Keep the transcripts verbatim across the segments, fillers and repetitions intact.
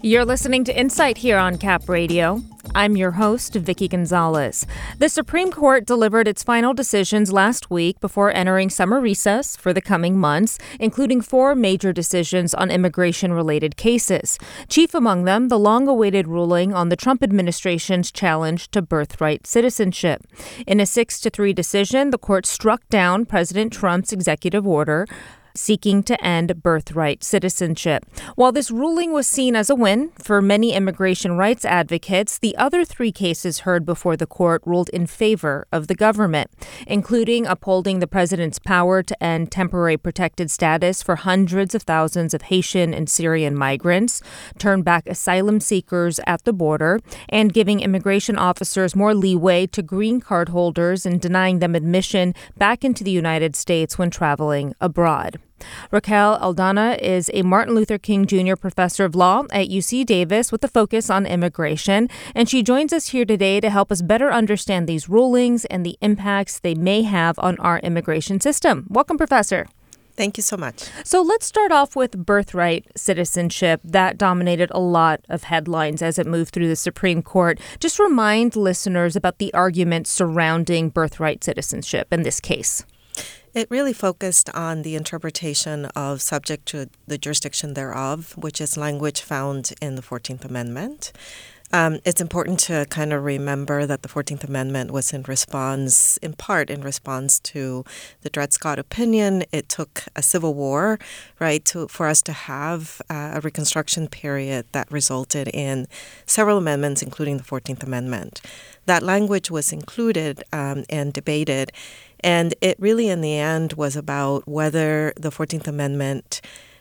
You're listening to Insight here on Cap Radio. I'm your host, Vicky Gonzalez. The Supreme Court delivered its final decisions last week before entering summer recess for the coming months, including four major decisions on immigration-related cases. Chief among them, the long-awaited ruling on the Trump administration's challenge to birthright citizenship. In a six to three decision, the court struck down President Trump's executive order seeking to end birthright citizenship. While this ruling was seen as a win for many immigration rights advocates, the other three cases heard before the court ruled in favor of the government, including upholding the president's power to end temporary protected status for hundreds of thousands of Haitian and Syrian migrants, turn back asylum seekers at the border, and giving immigration officers more leeway to green card holders and denying them admission back into the United States when traveling abroad. Raquel Aldana is a Martin Luther King Junior Professor of Law at U C Davis with a focus on immigration, and she joins us here today to help us better understand these rulings and the impacts they may have on our immigration system. Welcome, Professor. Thank you so much. So let's start off with birthright citizenship. That dominated a lot of headlines as it moved through the Supreme Court. Just remind listeners about the arguments surrounding birthright citizenship in this case. It really focused on the interpretation of subject to the jurisdiction thereof, which is language found in the fourteenth Amendment. Um, it's important to kind of remember that the fourteenth Amendment was in response, in part in response to the Dred Scott opinion. It took a civil war, right, to, for us to have uh, a Reconstruction period that resulted in several amendments, including the fourteenth Amendment. That language was included um, and debated, and it really, in the end, was about whether the fourteenth Amendment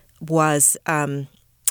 was um,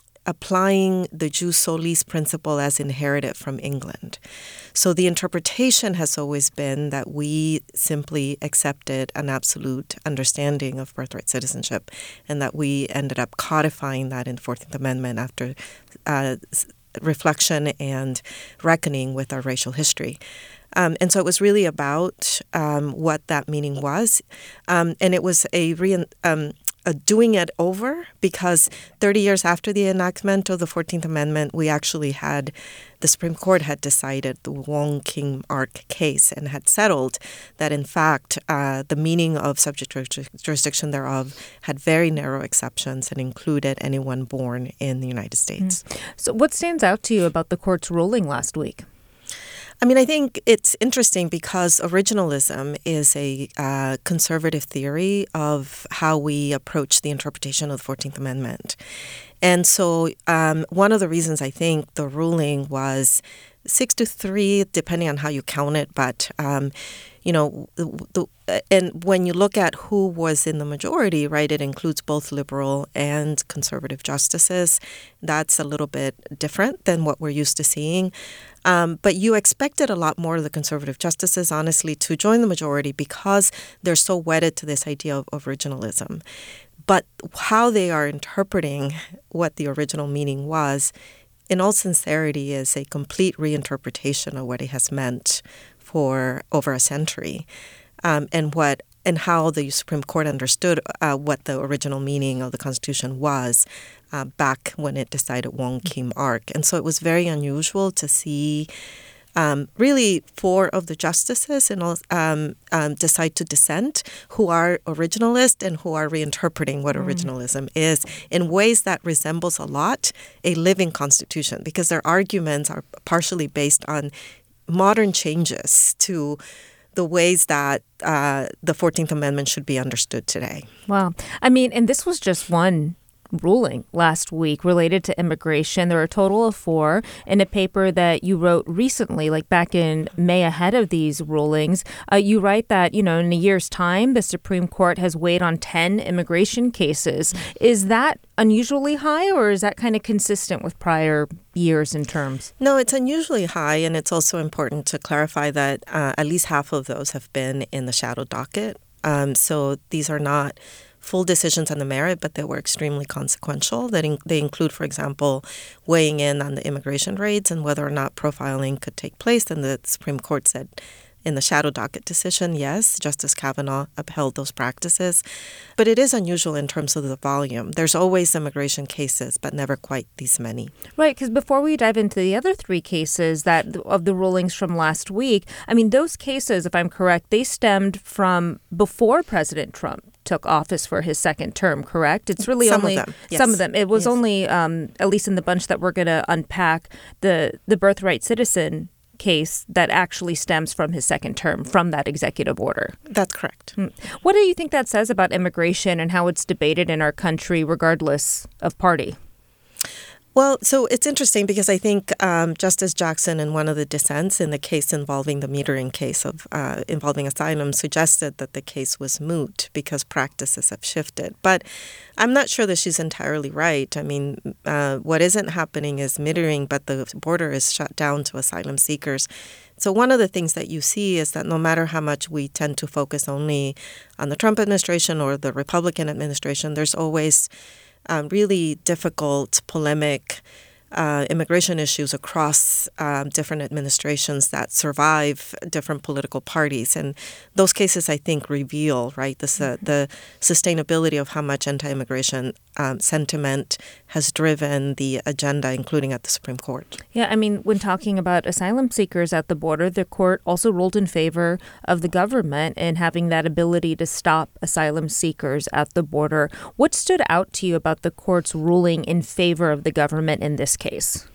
applying the jus solis principle as inherited from England. So the interpretation has always been that we simply accepted an absolute understanding of birthright citizenship, and that we ended up codifying that in the fourteenth Amendment after uh, reflection and reckoning with our racial history. Um, and so it was really about um, what that meaning was. Um, and it was a, re- um, a doing it over because thirty years after the enactment of the fourteenth Amendment, we actually had, the Supreme Court had decided the Wong Kim Ark case and had settled that, in fact, uh, the meaning of subject to jurisdiction thereof had very narrow exceptions and included anyone born in the United States. Mm. So what stands out to you about the court's ruling last week? I mean, I think it's interesting because originalism is a uh, conservative theory of how we approach the interpretation of the fourteenth Amendment. And so um, one of the reasons I think the ruling was six to three, depending on how you count it, but, um, you know, the, the, and when you look at who was in the majority, right, it includes both liberal and conservative justices. That's a little bit different than what we're used to seeing. Um, but you expected a lot more of the conservative justices, honestly, to join the majority because they're so wedded to this idea of originalism. But how they are interpreting what the original meaning was, in all sincerity, is a complete reinterpretation of what it has meant for over a century, um, and what and how the Supreme Court understood uh, what the original meaning of the Constitution was uh, back when it decided Wong Kim Ark. And so it was very unusual to see um, really four of the justices and um, um, decide to dissent who are originalist and who are reinterpreting what mm. originalism is in ways that resembles a lot a living Constitution, because their arguments are partially based on modern changes to the ways that uh, the fourteenth Amendment should be understood today. Wow. I mean, and this was just one ruling last week related to immigration. There are a total of four. In a paper that you wrote recently, like back in May ahead of these rulings, uh, you write that, you know, in a year's time, the Supreme Court has weighed on ten immigration cases. Is that unusually high, or is that kind of consistent with prior years and terms? No, it's unusually high, and it's also important to clarify that uh, at least half of those have been in the shadow docket. Um, so these are not full decisions on the merit, but they were extremely consequential. That in, they include, for example, weighing in on the immigration raids and whether or not profiling could take place. And the Supreme Court said In the shadow docket decision, yes, Justice Kavanaugh upheld those practices. But it is unusual in terms of the volume. There's always immigration cases, but never quite these many. Right, because before we dive into the other three cases that of the rulings from last week, I mean, those cases, if I'm correct, they stemmed from before President Trump took office for his second term, correct? It's really some only of them, yes. some of them. It was yes. only, um, at least in the bunch that we're going to unpack, the, the birthright citizen case that actually stems from his second term, from that executive order. That's correct. What do you think that says about immigration and how it's debated in our country regardless of party? Well, so it's interesting because I think um, Justice Jackson, in one of the dissents in the case involving the metering case of uh, involving asylum, suggested that the case was moot because practices have shifted. But I'm not sure that she's entirely right. I mean, uh, what isn't happening is metering, but the border is shut down to asylum seekers. So one of the things that you see is that no matter how much we tend to focus only on the Trump administration or the Republican administration, there's always Um, really difficult, polemic uh, immigration issues across um, different administrations that survive different political parties. And those cases, I think, reveal, right, the, mm-hmm. the sustainability of how much anti-immigration um, sentiment has driven the agenda, including at the Supreme Court. Yeah, I mean, when talking about asylum seekers at the border, the court also ruled in favor of the government in having that ability to stop asylum seekers at the border. What stood out to you about the court's ruling in favor of the government in this case?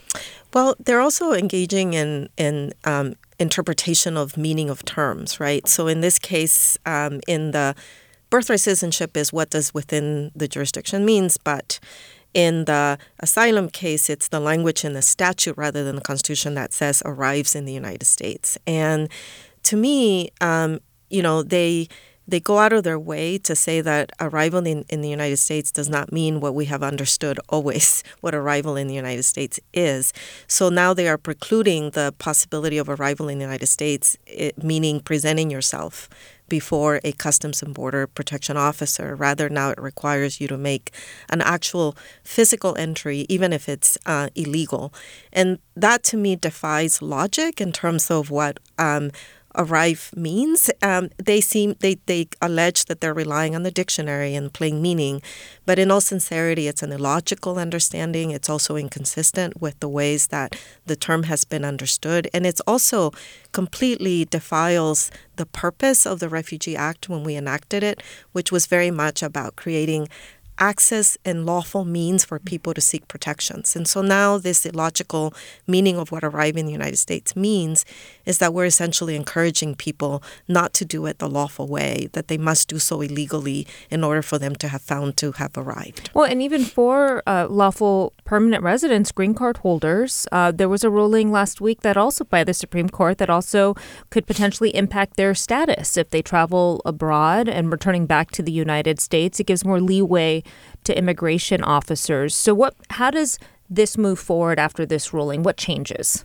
Well, they're also engaging in, in um, interpretation of meaning of terms, right? So in this case, um, in the birthright citizenship is what does within the jurisdiction means, but in the asylum case, it's the language in the statute rather than the Constitution that says arrives in the United States. And to me, um, you know, they they go out of their way to say that arrival in, in the United States does not mean what we have understood always, what arrival in the United States is. So now they are precluding the possibility of arrival in the United States, it, meaning presenting yourself before a Customs and Border Protection officer. Rather, now it requires you to make an actual physical entry, even if it's uh, illegal. And that, to me, defies logic in terms of what um, arrive means. Um, they seem they, they allege that they're relying on the dictionary and plain meaning, but in all sincerity, it's an illogical understanding. It's also inconsistent with the ways that the term has been understood, and it's also completely defiles the purpose of the Refugee Act when we enacted it, which was very much about creating access and lawful means for people to seek protections. And so now this illogical meaning of what arrive in the United States means is that we're essentially encouraging people not to do it the lawful way, that they must do so illegally in order for them to have found to have arrived. Well, and even for uh, lawful permanent residents, green card holders, uh, there was a ruling last week that also by the Supreme Court that also could potentially impact their status if they travel abroad and returning back to the United States. It gives more leeway to immigration officers. So what? How does this move forward after this ruling? What changes?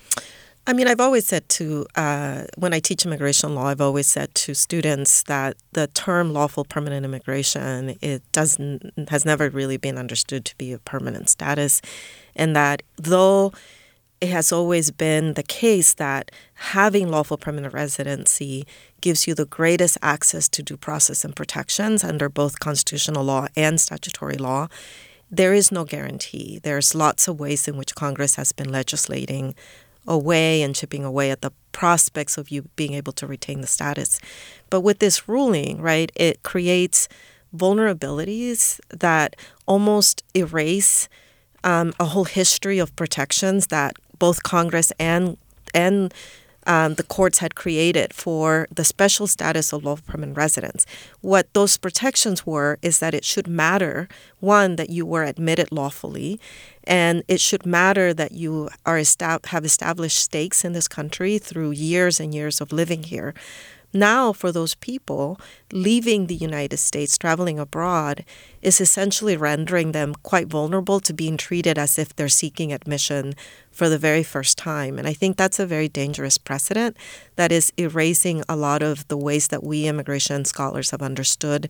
I mean, I've always said to, uh, when I teach immigration law, I've always said to students that the term lawful permanent immigration, it doesn't, has never really been understood to be a permanent status. And that though it has always been the case that having lawful permanent residency gives you the greatest access to due process and protections under both constitutional law and statutory law, there is no guarantee. There's lots of ways in which Congress has been legislating away and chipping away at the prospects of you being able to retain the status. But with this ruling, right, it creates vulnerabilities that almost erase um, a whole history of protections that both Congress and and um, the courts had created for the special status of lawful permanent residents. What those protections were is that it should matter, one, that you were admitted lawfully, and it should matter that you are estab- have established stakes in this country through years and years of living here. Now, for those people, leaving the United States, traveling abroad, is essentially rendering them quite vulnerable to being treated as if they're seeking admission for the very first time. And I think that's a very dangerous precedent that is erasing a lot of the ways that we immigration scholars have understood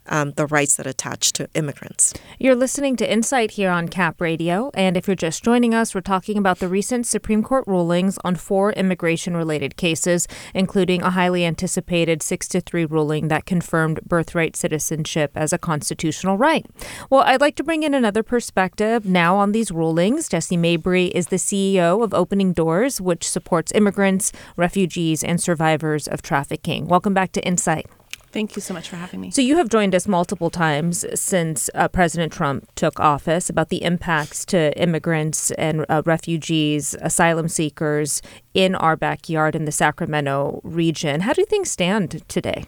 um, the rights that attach to immigrants. You're listening to Insight here on Cap Radio, and if you're just joining us, we're talking about the recent Supreme Court rulings on four immigration-related cases, including a highly anticipated six to three ruling that confirmed birthright citizenship as a constitutional right. Well, I'd like to bring in another perspective now on these rulings. Jessie Mabry is the C E O of Opening Doors, which supports immigrants, refugees, and survivors of trafficking. Welcome back to Insight. Thank you so much for having me. So you have joined us multiple times since uh, President Trump took office about the impacts to immigrants and uh, refugees, asylum seekers in our backyard in the Sacramento region. How do things stand today?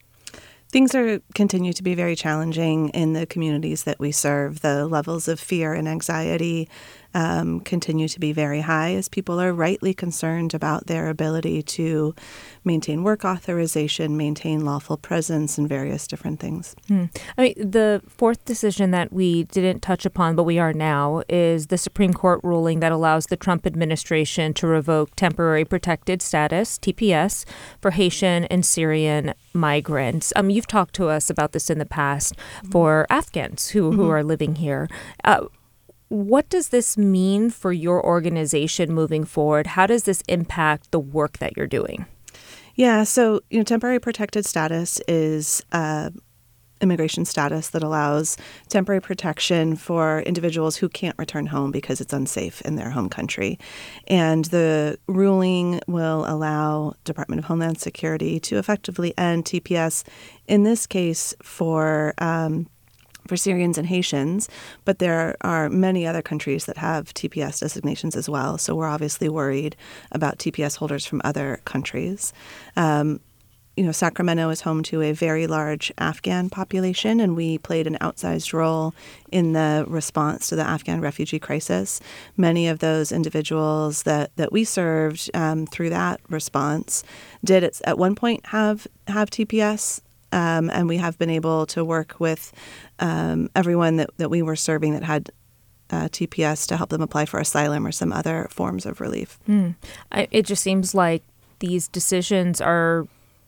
Things are continue to be very challenging in the communities that we serve. The levels of fear and anxiety um, continue to be very high as people are rightly concerned about their ability to maintain work authorization, maintain lawful presence, and various different things. Hmm. I mean, the fourth decision that we didn't touch upon, but we are now, is the Supreme Court ruling that allows the Trump administration to revoke temporary protected status, T P S, for Haitian and Syrian migrants. Um, you've talked to us about this in the past for Afghans who, who mm-hmm. are living here. Uh, What does this mean for your organization moving forward? How does this impact the work that you're doing? Yeah, so you know, temporary protected status is uh, immigration status that allows temporary protection for individuals who can't return home because it's unsafe in their home country. And the ruling will allow Department of Homeland Security to effectively end T P S, in this case for um, for Syrians and Haitians, but there are many other countries that have T P S designations as well. So we're obviously worried about T P S holders from other countries. Um, you know, Sacramento is home to a very large Afghan population, and we played an outsized role in the response to the Afghan refugee crisis. Many of those individuals that, that we served um, through that response did at, at one point have, have T P S. Um, and we have been able to work with um, everyone that, that we were serving that had uh, T P S to help them apply for asylum or some other forms of relief. Mm. I, it just seems like these decisions are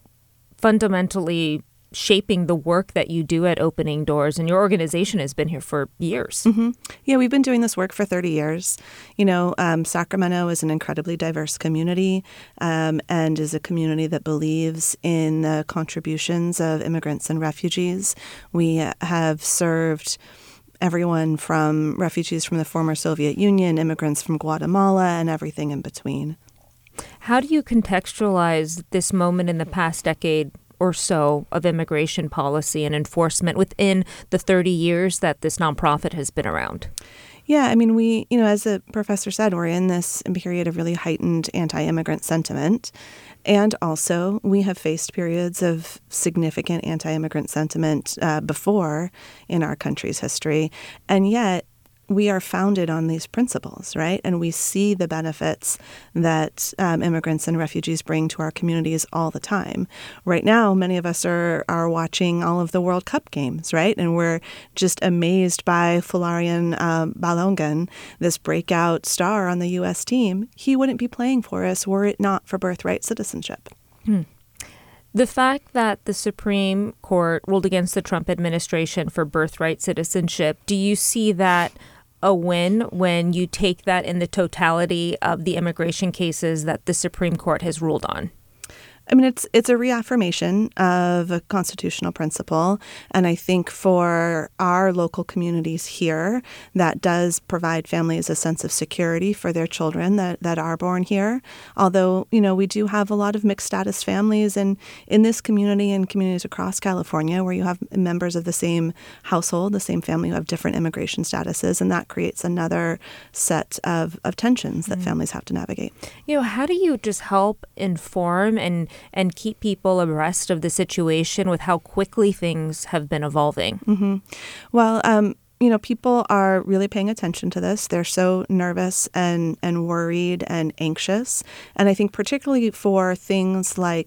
fundamentally shaping the work that you do at Opening Doors, and your organization has been here for years. Mm-hmm. Yeah, we've been doing this work for thirty years. You know, um, Sacramento is an incredibly diverse community um, and is a community that believes in the contributions of immigrants and refugees. We have served everyone from refugees from the former Soviet Union, immigrants from Guatemala, and everything in between. How do you contextualize this moment in the past decade or so of immigration policy and enforcement within the thirty years that this nonprofit has been around? Yeah, I mean, we, you know, as the professor said, we're in this period of really heightened anti-immigrant sentiment. And also, we have faced periods of significant anti-immigrant sentiment uh, before in our country's history. And yet, we are founded on these principles, right? And we see the benefits that um, immigrants and refugees bring to our communities all the time. Right now, many of us are are watching all of the World Cup games, right? And we're just amazed by Folarin um, Balogun, this breakout star on the U S team. He wouldn't be playing for us were it not for birthright citizenship. Hmm. The fact that the Supreme Court ruled against the Trump administration for birthright citizenship, do you see that a win when you take that in the totality of the immigration cases that the Supreme Court has ruled on? I mean, it's it's a reaffirmation of a constitutional principle. And I think for our local communities here, that does provide families a sense of security for their children that, that are born here. Although, you know, we do have a lot of mixed status families in, in this community and communities across California where you have members of the same household, the same family who have different immigration statuses. And that creates another set of, of tensions that mm-hmm. families have to navigate. You know, how do you just help inform and and keep people abreast of the situation with how quickly things have been evolving? Mm-hmm. Well, um, you know, people are really paying attention to this. They're so nervous and, and worried and anxious. And I think particularly for things like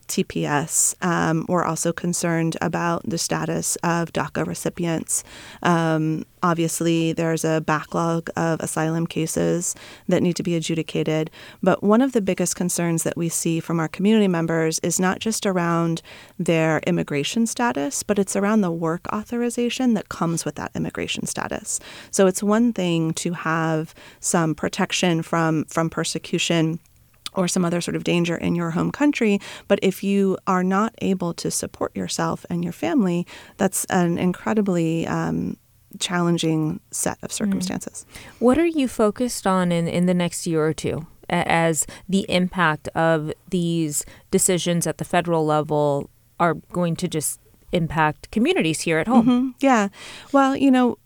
T P S. Um, we're also concerned about the status of DACA recipients. Um, obviously, there's a backlog of asylum cases that need to be adjudicated. But one of the biggest concerns that we see from our community members is not just around their immigration status, but it's around the work authorization that comes with that immigration status. So it's one thing to have some protection from, from persecution or some other sort of danger in your home country. But if you are not able to support yourself and your family, that's an incredibly um, challenging set of circumstances. Mm. What are you focused on in, in the next year or two as the impact of these decisions at the federal level are going to just impact communities here at home? Mm-hmm. Yeah. Well, you know,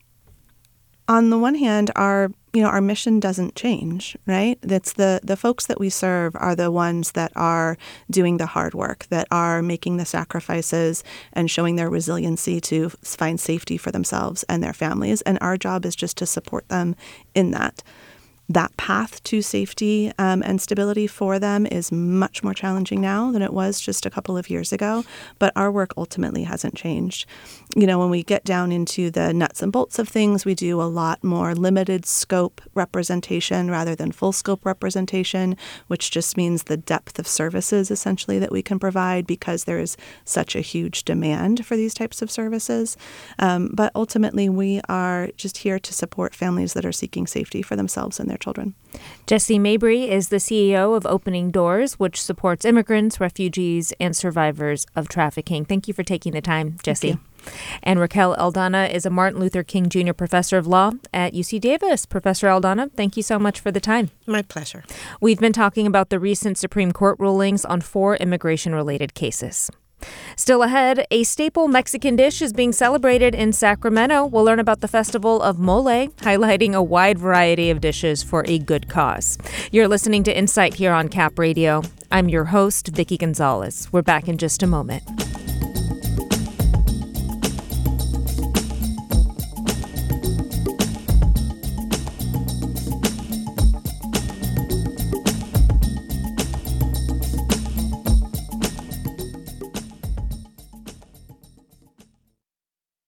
on the one hand, our you know our mission doesn't change, right? That's the the folks that we serve are the ones that are doing the hard work, that are making the sacrifices and showing their resiliency to find safety for themselves and their families. And our job is just to support them in that. That path to safety um, and stability for them is much more challenging now than it was just a couple of years ago, but our work ultimately hasn't changed. You know, when we get down into the nuts and bolts of things, we do a lot more limited scope representation rather than full scope representation, which just means the depth of services essentially that we can provide because there is such a huge demand for these types of services. Um, but ultimately, we are just here to support families that are seeking safety for themselves and their children. Jessie Mabry is the C E O of Opening Doors, which supports immigrants, refugees, and survivors of trafficking. Thank you for taking the time, Jessie. And Raquel Aldana is a Martin Luther King Junior Professor of Law at U C Davis. Professor Aldana, thank you so much for the time. My pleasure. We've been talking about the recent Supreme Court rulings on four immigration-related cases. Still ahead, a staple Mexican dish is being celebrated in Sacramento. We'll learn about the festival of mole, highlighting a wide variety of dishes for a good cause. You're listening to Insight here on Cap Radio. I'm your host, Vicki Gonzalez. We're back in just a moment.